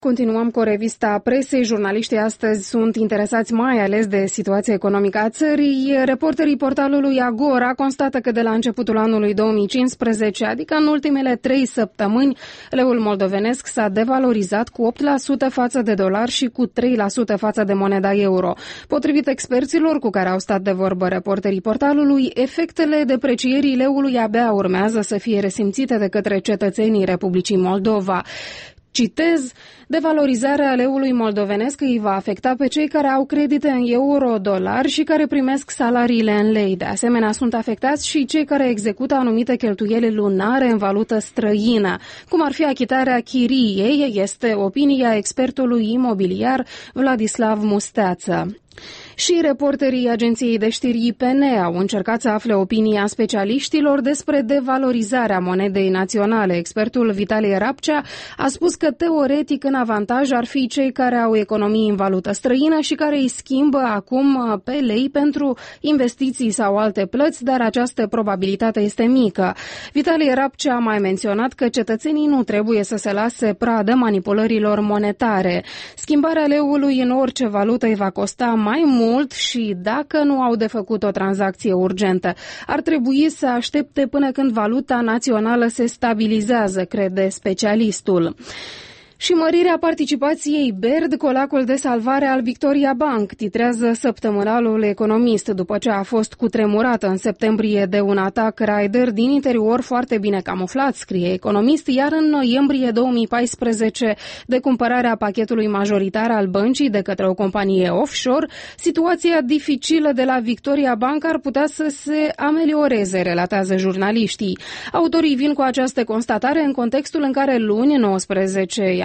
Continuăm cu revista presei. Jurnaliștii astăzi sunt interesați mai ales de situația economică a țării. Reporterii portalului Agora constată că de la începutul anului 2015, adică în ultimele 3 săptămâni, leul moldovenesc s-a devalorizat cu 8% față de dolar și cu 3% față de moneda euro. Potrivit experților cu care au stat de vorbă reporterii portalului, efectele deprecierii leului abia urmează să fie resimțite de către cetățenii Republicii Moldova. Citez, devalorizarea leului moldovenesc îi va afecta pe cei care au credite în euro, dolar și care primesc salariile în lei. De asemenea, sunt afectați și cei care execută anumite cheltuieli lunare în valută străină, cum ar fi achitarea chiriei, este opinia expertului imobiliar Vladislav Musteață. Și reporterii agenției de știri IPN au încercat să afle opinia specialiștilor despre devalorizarea monedei naționale. Expertul Vitalie Rapcea a spus că teoretic în avantaj ar fi cei care au economii în valută străină și care îi schimbă acum pe lei pentru investiții sau alte plăți, dar această probabilitate este mică. Vitalie Rapcea a mai menționat că cetățenii nu trebuie să se lase pradă manipulărilor monetare. Schimbarea leului în orice valută îi va costa mai mult și dacă nu au de făcut o tranzacție urgentă, ar trebui să aștepte până când valuta națională se stabilizează, crede specialistul. Și mărirea participației BERD, colacul de salvare al Victoria Bank, titrează săptămânalul Economist, după ce a fost cutremurată în septembrie de un atac raider din interior foarte bine camuflat, scrie Economist, iar în noiembrie 2014, de cumpărarea pachetului majoritar al băncii de către o companie offshore, situația dificilă de la Victoria Bank ar putea să se amelioreze, relatează jurnaliștii. Autorii vin cu această constatare în contextul în care luni, 19 ianuarie,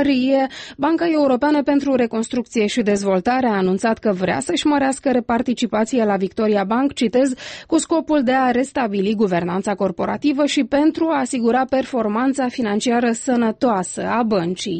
Banca Europeană pentru Reconstrucție și Dezvoltare a anunțat că vrea să-și mărească participația la Victoria Bank, citez, cu scopul de a restabili guvernanța corporativă și pentru a asigura performanța financiară sănătoasă a băncii.